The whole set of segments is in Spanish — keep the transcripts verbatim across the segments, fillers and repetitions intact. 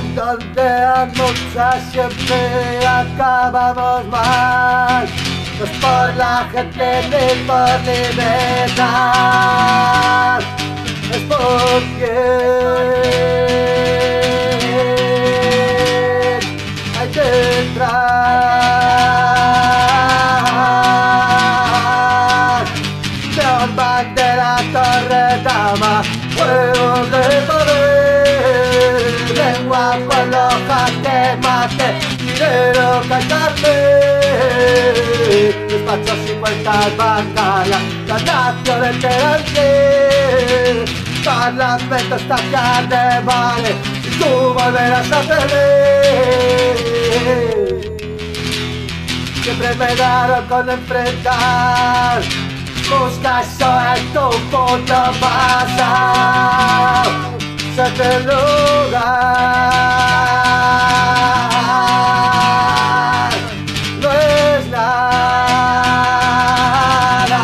donde a muchas siempre acabamos mal. No es por la gente ni por libertad, es porque hay que entrar. León, bandera, torre, dama, juegos de poder, lengua, pueblo, jaque, mate, dinero, cantante, despachos y cuentas bancarias, la nación enterante, parlamentos, tacar de vale, y tú volverás a perder. Siempre me daron con enfrentar, busca eso en tu puto pasado, sete el lugar, no es nada.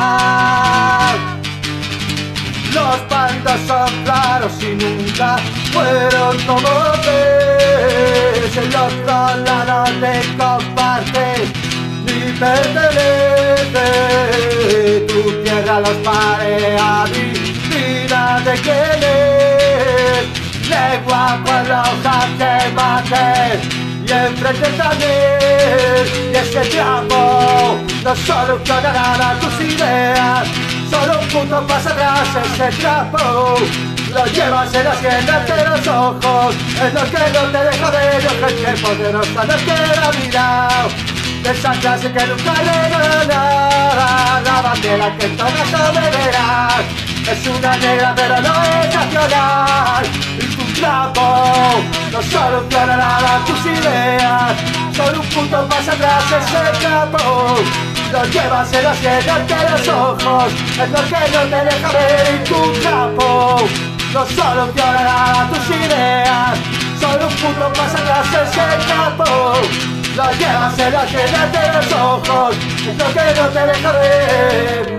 Los bandos son claros y nunca fueron como ves, el otro lado de compartir ni pertenece, tu tierra los parea, vida de quién es, lengua, pueblo, jaque, mate, y enfrente también, y ese tiempo no solucionará tus ideas, solo un punto más atrás, ese trapo lo llevas en la sien de los ojos, es lo que no te deja ver, yo creo que poderosa no queda mirado. De esa clase que nunca le gana nada, la bandera que todas soberanás es una negra pero no es nacional, y tu trapo no solucionará tus ideas, solo un punto más atrás ese trapo lo llevas en la sien ante los ojos, es lo que no te deja ver, y tu trapo no solucionará tus ideas, solo un punto más atrás ese trapo lo llevas en la sien ante los ojos, es lo que no te deja ver.